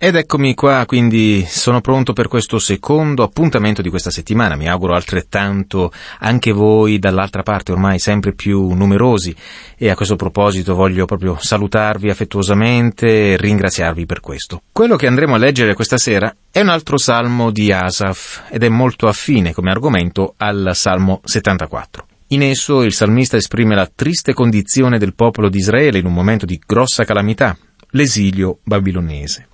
Ed eccomi qua, quindi sono pronto per questo secondo appuntamento di questa settimana. Mi auguro altrettanto anche voi dall'altra parte, ormai sempre più numerosi, e a questo proposito voglio proprio salutarvi affettuosamente e ringraziarvi per questo. Quello che andremo a leggere questa sera è un altro salmo di Asaf ed è molto affine come argomento al Salmo 74. In esso il salmista esprime la triste condizione del popolo di Israele in un momento di grossa calamità, l'esilio babilonese.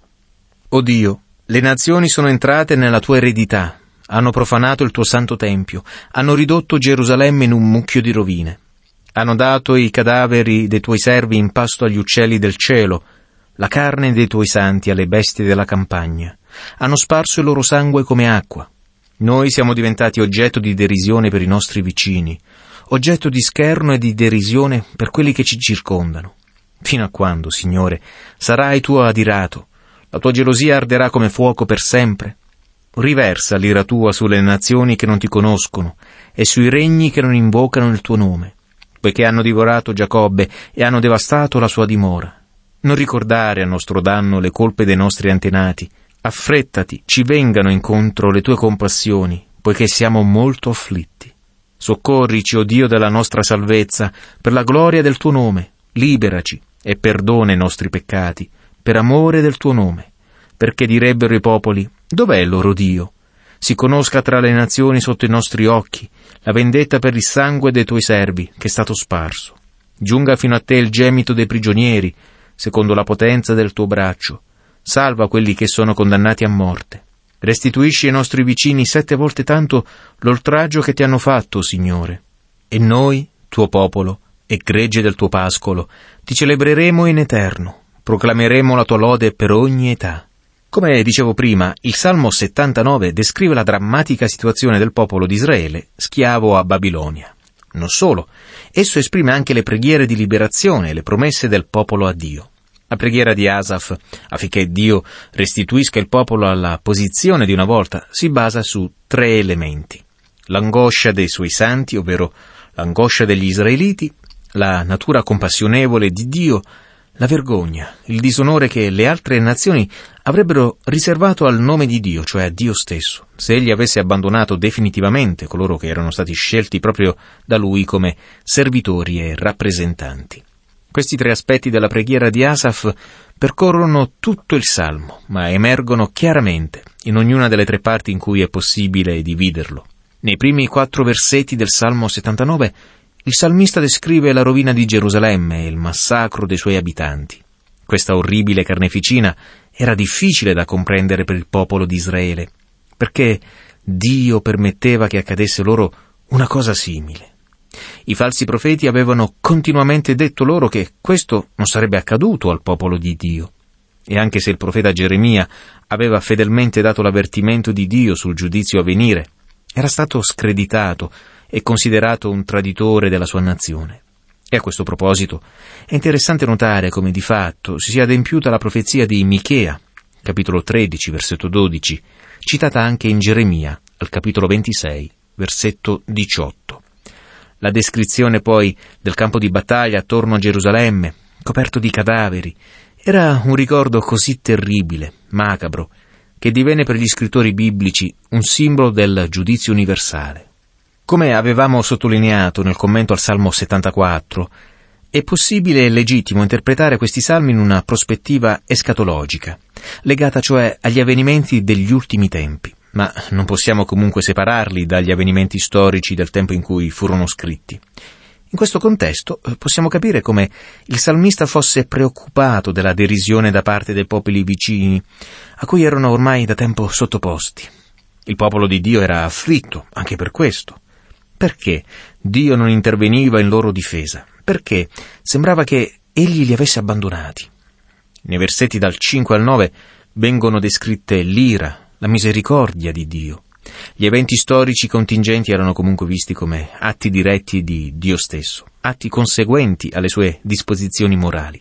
O Dio, le nazioni sono entrate nella tua eredità, hanno profanato il tuo santo tempio, hanno ridotto Gerusalemme in un mucchio di rovine, hanno dato i cadaveri dei tuoi servi in pasto agli uccelli del cielo, la carne dei tuoi santi alle bestie della campagna, hanno sparso il loro sangue come acqua. Noi siamo diventati oggetto di derisione per i nostri vicini, oggetto di scherno e di derisione per quelli che ci circondano. Fino a quando, Signore, sarai tu adirato? La tua gelosia arderà come fuoco per sempre. Riversa l'ira tua sulle nazioni che non ti conoscono e sui regni che non invocano il tuo nome, poiché hanno divorato Giacobbe e hanno devastato la sua dimora. Non ricordare a nostro danno le colpe dei nostri antenati. Affrettati, ci vengano incontro le tue compassioni, poiché siamo molto afflitti. Soccorrici, o Dio della nostra salvezza, per la gloria del tuo nome. Liberaci e perdona i nostri peccati, per amore del tuo nome, perché direbbero i popoli, dov'è il loro Dio? Si conosca tra le nazioni sotto i nostri occhi la vendetta per il sangue dei tuoi servi, che è stato sparso. Giunga fino a te il gemito dei prigionieri, secondo la potenza del tuo braccio. Salva quelli che sono condannati a morte. Restituisci ai nostri vicini 7 volte tanto l'oltraggio che ti hanno fatto, Signore. E noi, tuo popolo, e gregge del tuo pascolo, ti celebreremo in eterno. Proclameremo la tua lode per ogni età. Come dicevo prima, il Salmo 79 descrive la drammatica situazione del popolo di Israele, schiavo a Babilonia. Non solo, esso esprime anche le preghiere di liberazione e le promesse del popolo a Dio. La preghiera di Asaf, affinché Dio restituisca il popolo alla posizione di una volta, si basa su 3 elementi. L'angoscia dei suoi santi, ovvero l'angoscia degli israeliti, la natura compassionevole di Dio, la vergogna, il disonore che le altre nazioni avrebbero riservato al nome di Dio, cioè a Dio stesso, se egli avesse abbandonato definitivamente coloro che erano stati scelti proprio da lui come servitori e rappresentanti. Questi 3 aspetti della preghiera di Asaf percorrono tutto il Salmo, ma emergono chiaramente in ognuna delle 3 parti in cui è possibile dividerlo. Nei primi 4 versetti del Salmo 79, il salmista descrive la rovina di Gerusalemme e il massacro dei suoi abitanti. Questa orribile carneficina era difficile da comprendere per il popolo di Israele, perché Dio permetteva che accadesse loro una cosa simile. I falsi profeti avevano continuamente detto loro che questo non sarebbe accaduto al popolo di Dio. E anche se il profeta Geremia aveva fedelmente dato l'avvertimento di Dio sul giudizio a venire, era stato screditato e considerato un traditore della sua nazione. E a questo proposito è interessante notare come di fatto si sia adempiuta la profezia di Michea, capitolo 13, versetto 12, citata anche in Geremia, al capitolo 26, versetto 18. La descrizione poi del campo di battaglia attorno a Gerusalemme, coperto di cadaveri, era un ricordo così terribile, macabro, che divenne per gli scrittori biblici un simbolo del giudizio universale. Come avevamo sottolineato nel commento al Salmo 74, è possibile e legittimo interpretare questi salmi in una prospettiva escatologica, legata cioè agli avvenimenti degli ultimi tempi, ma non possiamo comunque separarli dagli avvenimenti storici del tempo in cui furono scritti. In questo contesto possiamo capire come il salmista fosse preoccupato della derisione da parte dei popoli vicini, a cui erano ormai da tempo sottoposti. Il popolo di Dio era afflitto anche per questo. Perché Dio non interveniva in loro difesa? Perché sembrava che egli li avesse abbandonati. Nei versetti dal 5 al 9 vengono descritte l'ira, la misericordia di Dio. Gli eventi storici contingenti erano comunque visti come atti diretti di Dio stesso, atti conseguenti alle sue disposizioni morali.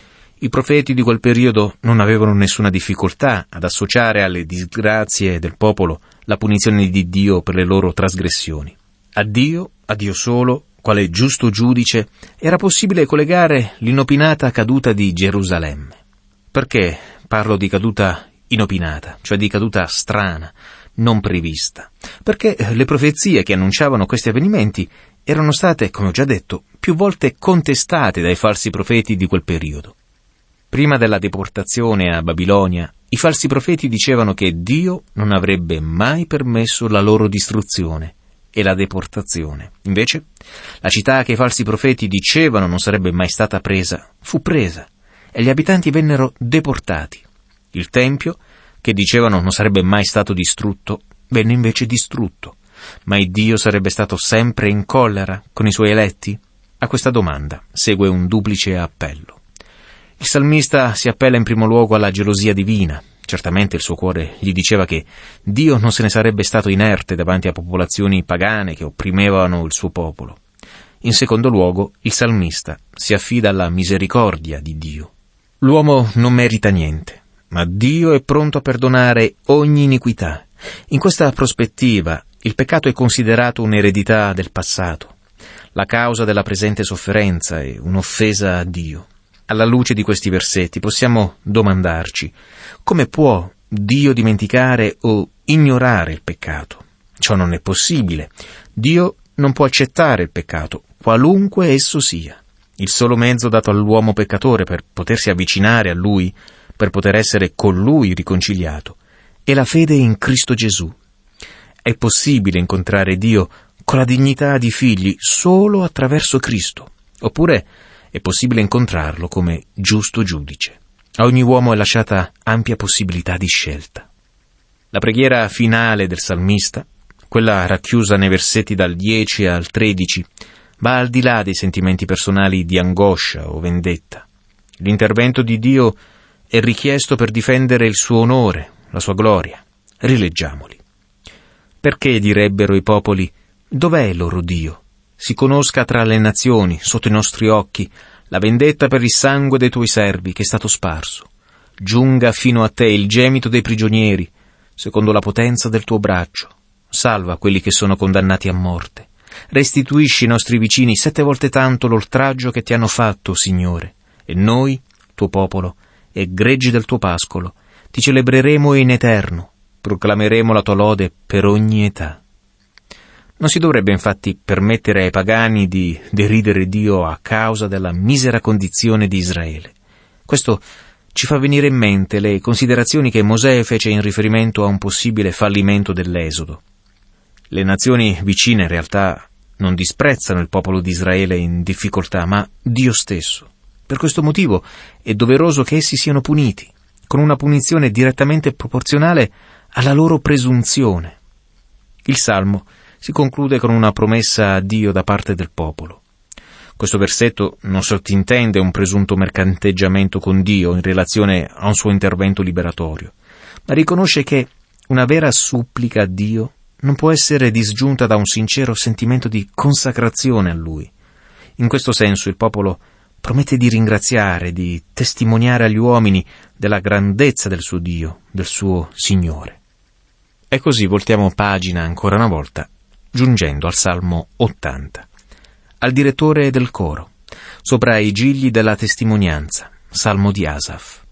I profeti di quel periodo non avevano nessuna difficoltà ad associare alle disgrazie del popolo la punizione di Dio per le loro trasgressioni. A Dio solo, quale giusto giudice, era possibile collegare l'inopinata caduta di Gerusalemme. Perché parlo di caduta inopinata, cioè di caduta strana, non prevista, perché le profezie che annunciavano questi avvenimenti erano state, come ho già detto, più volte contestate dai falsi profeti di quel periodo. Prima della deportazione a Babilonia, i falsi profeti dicevano che Dio non avrebbe mai permesso la loro distruzione e la deportazione. Invece, la città che i falsi profeti dicevano non sarebbe mai stata presa, fu presa, e gli abitanti vennero deportati. Il Tempio, che dicevano non sarebbe mai stato distrutto, venne invece distrutto. Ma il Dio sarebbe stato sempre in collera con i suoi eletti? A questa domanda segue un duplice appello. Il salmista si appella in primo luogo alla gelosia divina. Certamente il suo cuore gli diceva che Dio non se ne sarebbe stato inerte davanti a popolazioni pagane che opprimevano il suo popolo. In secondo luogo, il salmista si affida alla misericordia di Dio. L'uomo non merita niente, ma Dio è pronto a perdonare ogni iniquità. In questa prospettiva, il peccato è considerato un'eredità del passato, la causa della presente sofferenza e un'offesa a Dio. Alla luce di questi versetti possiamo domandarci: come può Dio dimenticare o ignorare il peccato? Ciò non è possibile. Dio non può accettare il peccato, qualunque esso sia. Il solo mezzo dato all'uomo peccatore per potersi avvicinare a Lui, per poter essere con Lui riconciliato, è la fede in Cristo Gesù. È possibile incontrare Dio con la dignità di figli solo attraverso Cristo, oppure è possibile incontrarlo come giusto giudice. A ogni uomo è lasciata ampia possibilità di scelta. La preghiera finale del salmista, quella racchiusa nei versetti dal 10 al 13, va al di là dei sentimenti personali di angoscia o vendetta. L'intervento di Dio è richiesto per difendere il suo onore, la sua gloria. Rileggiamoli. Perché direbbero i popoli: dov'è il loro Dio? Si conosca tra le nazioni, sotto i nostri occhi, la vendetta per il sangue dei tuoi servi che è stato sparso. Giunga fino a te il gemito dei prigionieri, secondo la potenza del tuo braccio. Salva quelli che sono condannati a morte. Restituisci ai nostri vicini 7 volte tanto l'oltraggio che ti hanno fatto, Signore. E noi, tuo popolo, e greggi del tuo pascolo, ti celebreremo in eterno, proclameremo la tua lode per ogni età. Non si dovrebbe infatti permettere ai pagani di deridere Dio a causa della misera condizione di Israele. Questo ci fa venire in mente le considerazioni che Mosè fece in riferimento a un possibile fallimento dell'Esodo. Le nazioni vicine in realtà non disprezzano il popolo di Israele in difficoltà, ma Dio stesso. Per questo motivo è doveroso che essi siano puniti, con una punizione direttamente proporzionale alla loro presunzione. Il Salmo si conclude con una promessa a Dio da parte del popolo. Questo versetto non sottintende un presunto mercanteggiamento con Dio in relazione a un suo intervento liberatorio, ma riconosce che una vera supplica a Dio non può essere disgiunta da un sincero sentimento di consacrazione a Lui. In questo senso il popolo promette di ringraziare, di testimoniare agli uomini della grandezza del suo Dio, del suo Signore. E così voltiamo pagina ancora una volta, giungendo al Salmo 80. Al direttore del coro, sopra i gigli della testimonianza, Salmo di Asaf.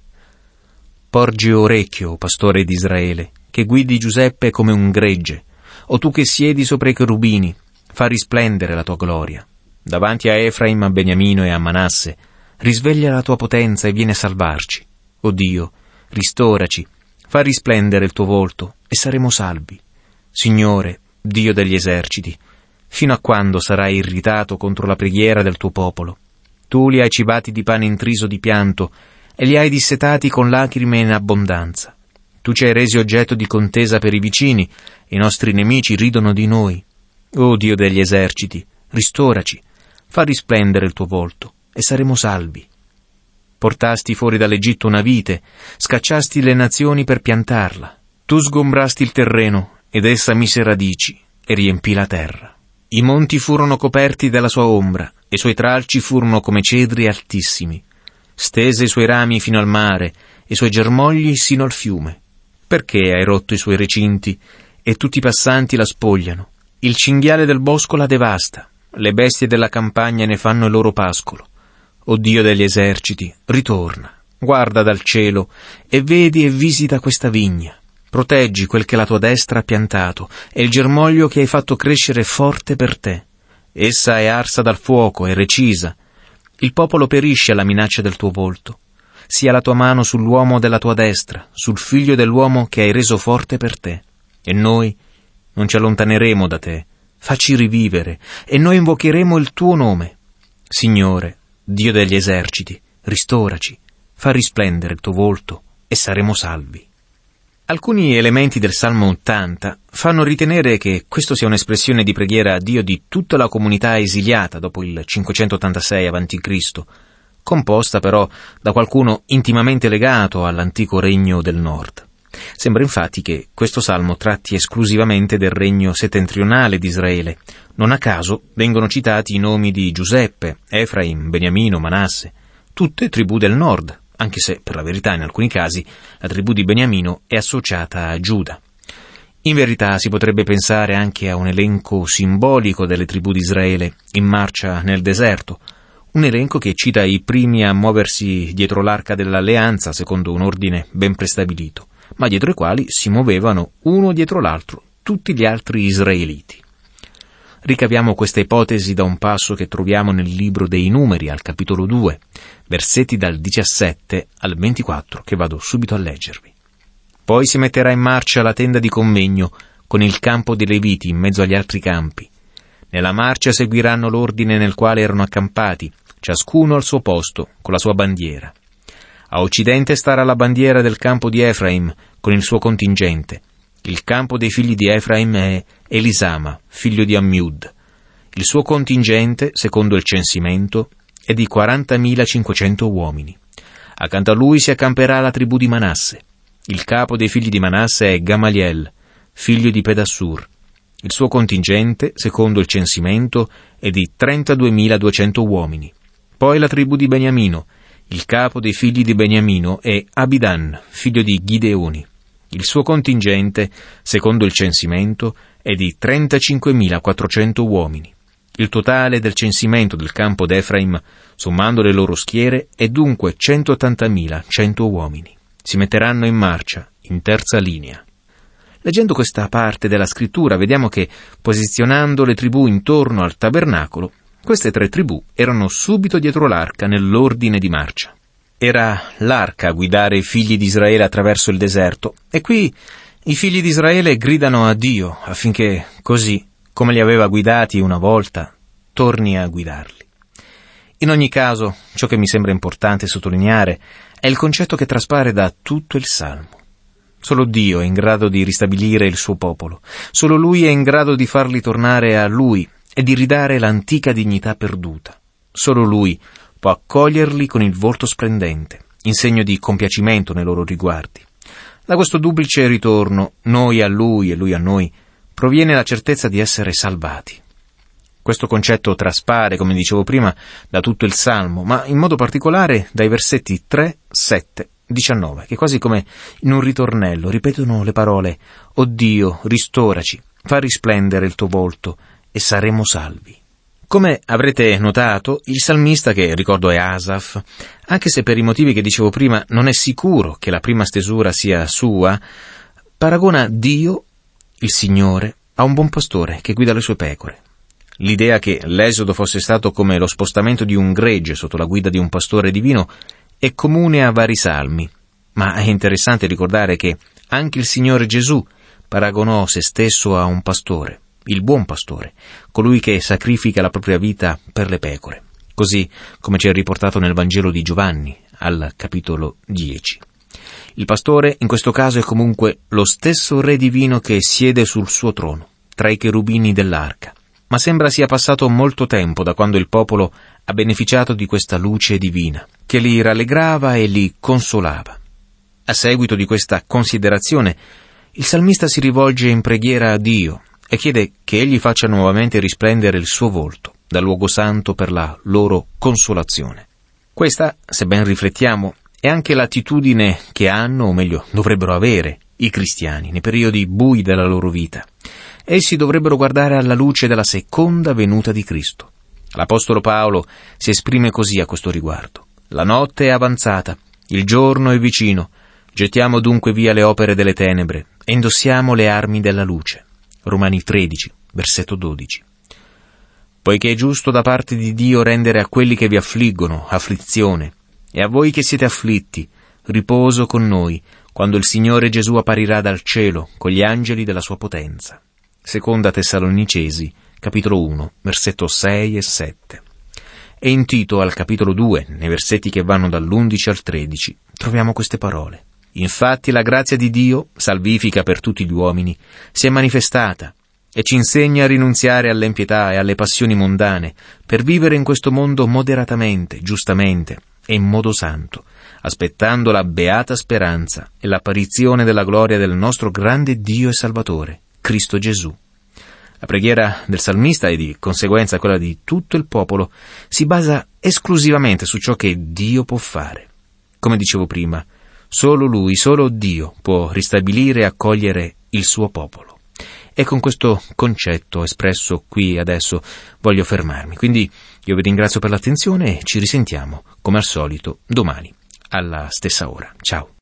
Porgi orecchio, pastore di Israele, che guidi Giuseppe come un gregge, o tu che siedi sopra i cherubini, fa risplendere la tua gloria. Davanti a Efraim, a Beniamino e a Manasse, risveglia la tua potenza e vieni a salvarci. O Dio, ristoraci, fa risplendere il tuo volto e saremo salvi. Signore, Dio degli eserciti, fino a quando sarai irritato contro la preghiera del tuo popolo? Tu li hai cibati di pane intriso di pianto e li hai dissetati con lacrime in abbondanza. Tu ci hai resi oggetto di contesa per i vicini e i nostri nemici ridono di noi. O Dio degli eserciti, ristoraci, fa risplendere il tuo volto e saremo salvi. Portasti fuori dall'Egitto una vite, scacciasti le nazioni per piantarla. Tu sgombrasti il terreno ed essa mise radici e riempì la terra. I monti furono coperti dalla sua ombra, e i suoi tralci furono come cedri altissimi. Stese i suoi rami fino al mare, e i suoi germogli sino al fiume. Perché hai rotto i suoi recinti, e tutti i passanti la spogliano? Il cinghiale del bosco la devasta, le bestie della campagna ne fanno il loro pascolo. O Dio degli eserciti, ritorna, guarda dal cielo e vedi e visita questa vigna. Proteggi quel che la tua destra ha piantato e il germoglio che hai fatto crescere forte per te. Essa è arsa dal fuoco e recisa. Il popolo perisce alla minaccia del tuo volto. Sia la tua mano sull'uomo della tua destra, sul figlio dell'uomo che hai reso forte per te. E noi non ci allontaneremo da te. Facci rivivere, e noi invocheremo il tuo nome. Signore, Dio degli eserciti, ristoraci, fa risplendere il tuo volto, e saremo salvi. Alcuni elementi del Salmo 80 fanno ritenere che questo sia un'espressione di preghiera a Dio di tutta la comunità esiliata dopo il 586 a.C., composta però da qualcuno intimamente legato all'antico regno del nord. Sembra infatti che questo salmo tratti esclusivamente del regno settentrionale di Israele. Non a caso vengono citati i nomi di Giuseppe, Efraim, Beniamino, Manasse, tutte tribù del nord, anche se, per la verità, in alcuni casi, la tribù di Beniamino è associata a Giuda. In verità si potrebbe pensare anche a un elenco simbolico delle tribù di Israele in marcia nel deserto, un elenco che cita i primi a muoversi dietro l'arca dell'alleanza secondo un ordine ben prestabilito, ma dietro i quali si muovevano uno dietro l'altro tutti gli altri israeliti. Ricaviamo questa ipotesi da un passo che troviamo nel libro dei Numeri, al capitolo 2, versetti dal 17 al 24, che vado subito a leggervi. Poi si metterà in marcia la tenda di convegno con il campo dei Leviti in mezzo agli altri campi. Nella marcia seguiranno l'ordine nel quale erano accampati, ciascuno al suo posto, con la sua bandiera. A occidente starà la bandiera del campo di Efraim con il suo contingente. Il campo dei figli di Efraim è Elisama, figlio di Ammiud. Il suo contingente, secondo il censimento, è di 40.500 uomini. Accanto a lui si accamperà la tribù di Manasse. Il capo dei figli di Manasse è Gamaliel, figlio di Pedassur. Il suo contingente, secondo il censimento, è di 32.200 uomini. Poi la tribù di Beniamino. Il capo dei figli di Beniamino è Abidan, figlio di Gideoni. Il suo contingente, secondo il censimento, è di 35.400 uomini. Il totale del censimento del campo d'Efraim, sommando le loro schiere, è dunque 180.100 uomini. Si metteranno in marcia, in terza linea. Leggendo questa parte della scrittura, vediamo che, posizionando le tribù intorno al tabernacolo, queste tre tribù erano subito dietro l'arca nell'ordine di marcia. Era l'arca a guidare i figli di Israele attraverso il deserto, e qui i figli di Israele gridano a Dio affinché così, come li aveva guidati una volta, torni a guidarli. In ogni caso, ciò che mi sembra importante sottolineare è il concetto che traspare da tutto il Salmo. Solo Dio è in grado di ristabilire il suo popolo, solo Lui è in grado di farli tornare a Lui e di ridare l'antica dignità perduta. Solo Lui può accoglierli con il volto splendente, in segno di compiacimento nei loro riguardi. Da questo duplice ritorno, noi a Lui e Lui a noi, proviene la certezza di essere salvati. Questo concetto traspare, come dicevo prima, da tutto il Salmo, ma in modo particolare dai versetti 3, 7, 19, che quasi come in un ritornello ripetono le parole «O Dio, ristoraci, fa risplendere il tuo volto e saremo salvi». Come avrete notato, il salmista, che ricordo è Asaf, anche se per i motivi che dicevo prima non è sicuro che la prima stesura sia sua, paragona Dio, il Signore, a un buon pastore che guida le sue pecore. L'idea che l'esodo fosse stato come lo spostamento di un gregge sotto la guida di un pastore divino è comune a vari salmi, ma è interessante ricordare che anche il Signore Gesù paragonò se stesso a un pastore, il buon pastore, colui che sacrifica la propria vita per le pecore, così come ci è riportato nel Vangelo di Giovanni, al capitolo 10. Il pastore in questo caso è comunque lo stesso Re divino che siede sul suo trono, tra i cherubini dell'arca, ma sembra sia passato molto tempo da quando il popolo ha beneficiato di questa luce divina, che li rallegrava e li consolava. A seguito di questa considerazione, il salmista si rivolge in preghiera a Dio e chiede che egli faccia nuovamente risplendere il suo volto dal luogo santo per la loro consolazione. Questa, se ben riflettiamo, è anche l'attitudine che hanno, o meglio, dovrebbero avere, i cristiani nei periodi bui della loro vita. Essi dovrebbero guardare alla luce della seconda venuta di Cristo. L'Apostolo Paolo si esprime così a questo riguardo. La notte è avanzata, Il giorno è vicino. Gettiamo dunque via le opere delle tenebre e indossiamo le armi della luce. Romani 13, versetto 12. Poiché è giusto da parte di Dio rendere a quelli che vi affliggono afflizione, e a voi che siete afflitti riposo con noi, quando il Signore Gesù apparirà dal cielo con gli angeli della sua potenza. Seconda Tessalonicesi, capitolo 1, versetto 6 e 7. E in Tito, al capitolo 2, nei versetti che vanno dall'11 al 13, troviamo queste parole. Infatti la grazia di Dio, salvifica per tutti gli uomini, si è manifestata e ci insegna a rinunziare all'impietà e alle passioni mondane per vivere in questo mondo moderatamente, giustamente e in modo santo, aspettando la beata speranza e l'apparizione della gloria del nostro grande Dio e Salvatore, Cristo Gesù. La preghiera del salmista e di conseguenza quella di tutto il popolo si basa esclusivamente su ciò che Dio può fare. Come dicevo prima, solo Lui, solo Dio può ristabilire e accogliere il suo popolo. E con questo concetto espresso qui adesso voglio fermarmi. Quindi io vi ringrazio per l'attenzione e ci risentiamo, come al solito, domani, alla stessa ora. Ciao.